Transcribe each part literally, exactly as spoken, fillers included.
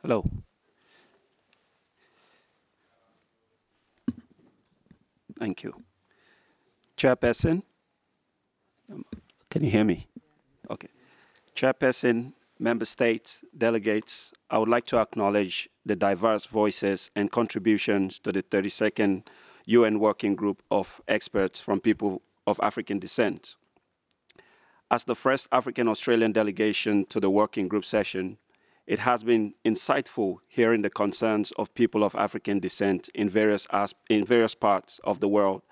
Hello. Thank you. Chairperson, can you hear me? Okay. Chairperson, member states, delegates, I would like to acknowledge the diverse voices and contributions to the thirty-second U N Working Group of experts from people of African descent. As the first African Australian delegation to the working group session, it has been insightful hearing the concerns of people of African descent in various, in various parts of the world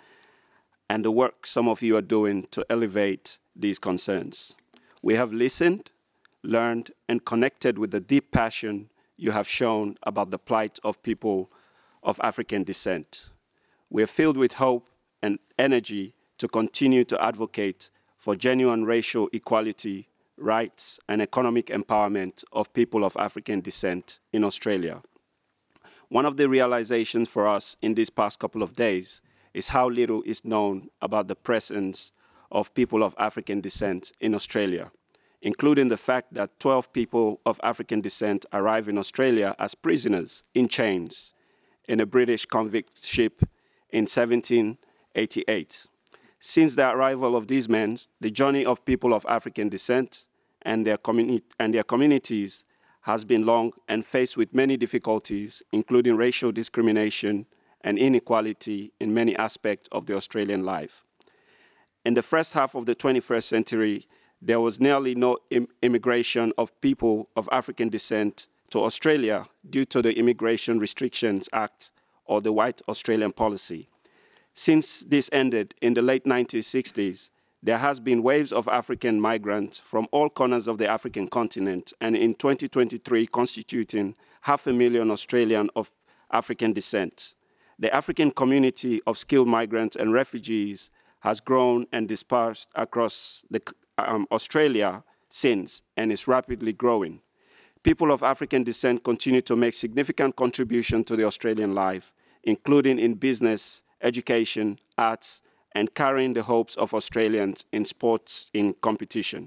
and the work some of you are doing to elevate these concerns. We have listened, learned, and connected with the deep passion you have shown about the plight of people of African descent. We are filled with hope and energy to continue to advocate for genuine racial equality, rights, and economic empowerment of people of African descent in Australia. One of the realizations for us in these past couple of days is how little is known about the presence of people of African descent in Australia, including the fact that twelve people of African descent arrived in Australia as prisoners in chains in a British convict ship in seventeen eighty-eight. Since the arrival of these men, the journey of people of African descent and their, communi and their communities has been long and faced with many difficulties, including racial discrimination and inequality in many aspects of the Australian life. In the first half of the twenty-first century, there was nearly no im immigration of people of African descent to Australia due to the Immigration Restrictions Act or the White Australian Policy. Since this ended in the late nineteen sixties, there has been waves of African migrants from all corners of the African continent, and in twenty twenty-three constituting half a million Australian of African descent. The African community of skilled migrants and refugees has grown and dispersed across the, um, Australia since and is rapidly growing. People of African descent continue to make significant contribution to the Australian life, including in business, education, arts, and carrying the hopes of Australians in sports in competition.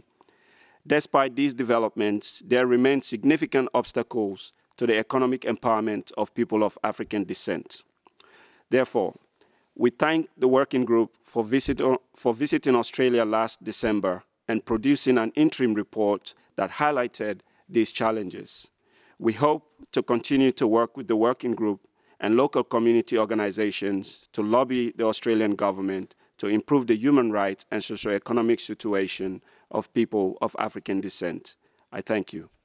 Despite these developments, there remain significant obstacles to the economic empowerment of people of African descent. Therefore, we thank the working group for, visit, for visiting Australia last December and producing an interim report that highlighted these challenges. We hope to continue to work with the working group and local community organizations to lobby the Australian government to improve the human rights and socio-economic situation of people of African descent. I thank you.